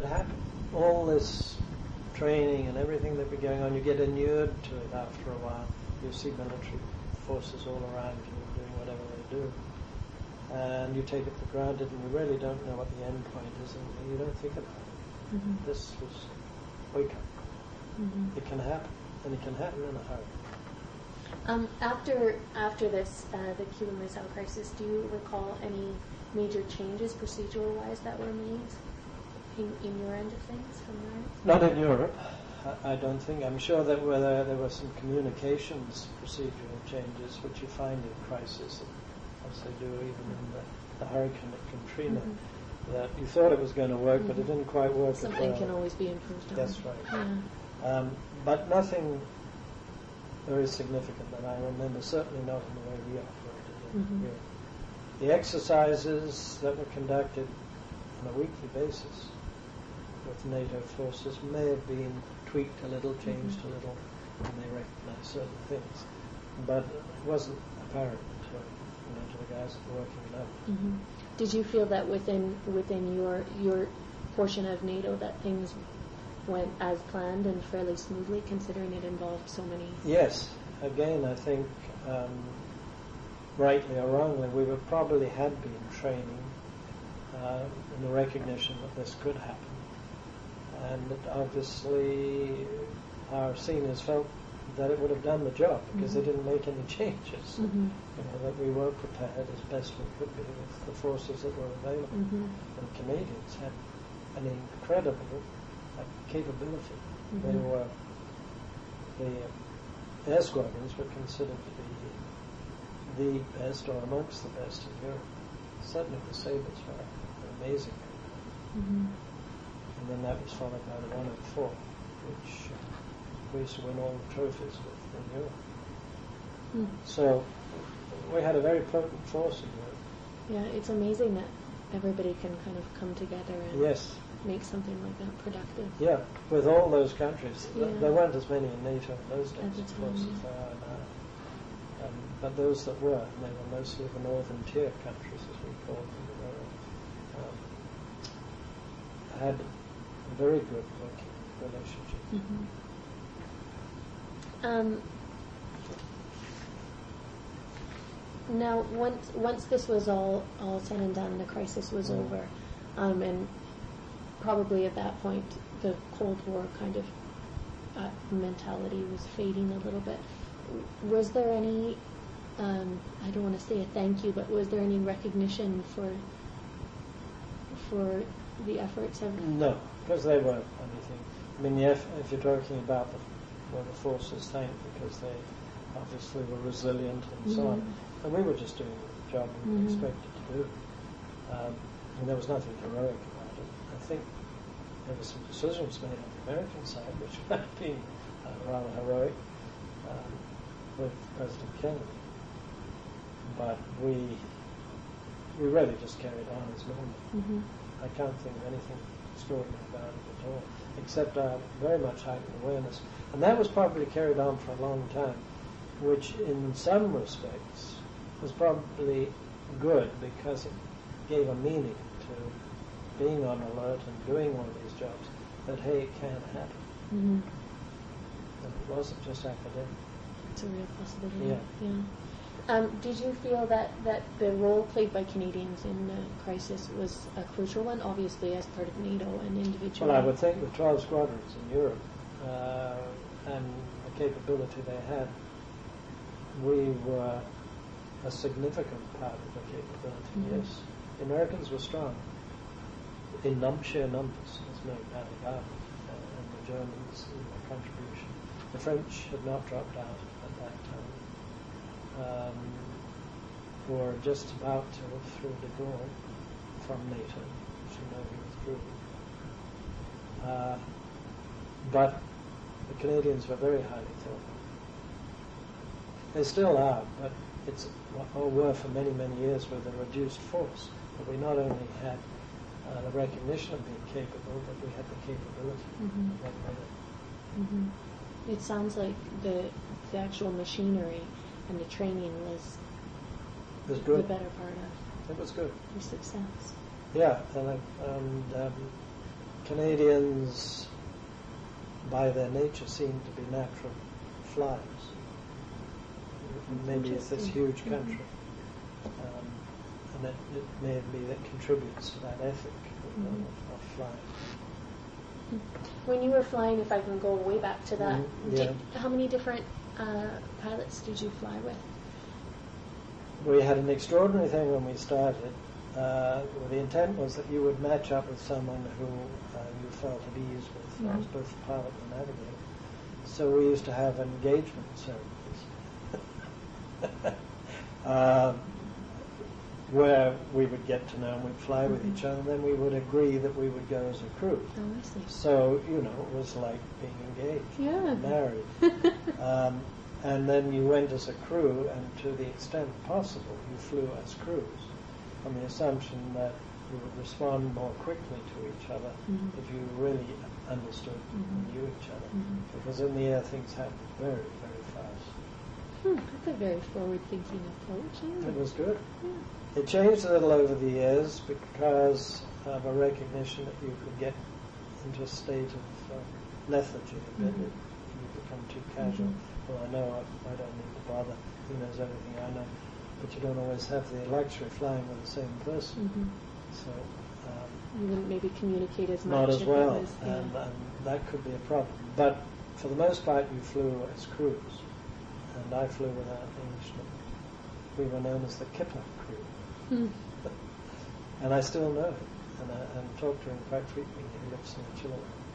happen. All this training and everything that be going on, you get inured to it after a while. You see military forces all around you doing whatever they do. And you take it for granted, and you really don't know what the end point is, and you don't think about it. Mm-hmm. This was wake up. Mm-hmm. It can happen, and it can happen in a hurry. After this, the Cuban Missile Crisis, do you recall any major changes procedural-wise that were made in your end of things from your end? Not in Europe, I don't think. I'm sure that there were some communications procedural changes, which you find in crisis, as they do even in the hurricane at Katrina, that you thought it was going to work, but it didn't quite work. Something can always be improved on. That's right. Yeah. But nothing very significant that I remember, certainly not in the way we operated in Europe. The exercises that were conducted on a weekly basis with NATO forces may have been tweaked a little, changed a little, when they recognized certain things. But it wasn't apparent to the guys that were working it out. Mm-hmm. Did you feel that within your portion of NATO that things went as planned and fairly smoothly, considering it involved so many? Yes. Again, I think, rightly or wrongly, we would probably had been training in the recognition that this could happen. And that obviously our seniors felt that it would have done the job because they didn't make any changes. That we were prepared as best we could be with the forces that were available. And Canadians had an incredible capability. They were, the air squadrons were considered to be the best or amongst the best in Europe. Certainly the Sabres were amazing. And then that was followed by the 104, which we used to win all the trophies with in Europe. So we had a very potent force in Europe. Yeah, it's amazing that everybody can kind of come together and make something like that productive. Yeah, with all those countries. There weren't as many in NATO in those days, of course, as there are now. But those that were, and they were mostly the northern tier countries, as we call them, had a very good working relationship. Now, once this was all said and done, the crisis was over, and probably at that point the Cold War kind of mentality was fading a little bit. Was there any, I don't want to say a thank you, but was there any recognition for the efforts of... No, because they weren't anything. I mean, if you're talking about the forces thanked because they obviously were resilient and so on, and we were just doing the job we were expected to do. And there was nothing heroic about it. I think there were some decisions made on the American side which might have been rather heroic with President Kennedy. But we really just carried on as normal. I can't think of anything extraordinary about it at all, except our very much heightened awareness. And that was probably carried on for a long time, which in some respects was probably good because it gave a meaning to being on alert and doing all these jobs, that, hey, it can happen. And it wasn't just academic. It's a real possibility. Did you feel that the role played by Canadians in the crisis was a crucial one, obviously as part of NATO and individually? Well, I would think with 12 squadrons in Europe and the capability they had, we were a significant part of the capability, yes. The Americans were strong in sheer numbers, there's no doubt about it, and the Germans in their contribution. The French had not dropped out at that time. Were just about to withdraw de Gaulle from NATO, which you know he withdrew. But the Canadians were very highly thought of. They still are, but were for many, many years with a reduced force. But we not only had the recognition of being capable, but we had the capability. It sounds like the actual machinery and the training was good. The better part of it was good. your success. Yeah, and Canadians, by their nature, seem to be natural flyers. Maybe it's this huge country. And it may be that contributes to that ethic of flying. When you were flying, if I can go way back to that, Yeah. how many different pilots did you fly with? We had an extraordinary thing when we started. The intent was that you would match up with someone who you felt at ease with, as both the pilot and the navigator. So we used to have engagement ceremonies where we would get to know and we'd fly with each other, and then we would agree that we would go as a crew. Oh, I see. So, it was like being engaged, married. And then you went as a crew, and to the extent possible, you flew as crews, on the assumption that you would respond more quickly to each other if you really understood and knew each other. Because in the air, things happen very, very fast. That's a very forward-thinking approach. It was good. It changed a little over the years because of a recognition that you could get into a state of lethargy a bit. You become too casual. Well, I know I don't need to bother. He knows everything I know. But you don't always have the luxury of flying with the same person. So you wouldn't maybe communicate as much. Not as well. Was, and that could be a problem. But for the most part, you flew as crews. And I flew with our Englishman. We were known as the Kipper crew. And I still know him, and talk to him quite frequently. He lives in Chilliwack.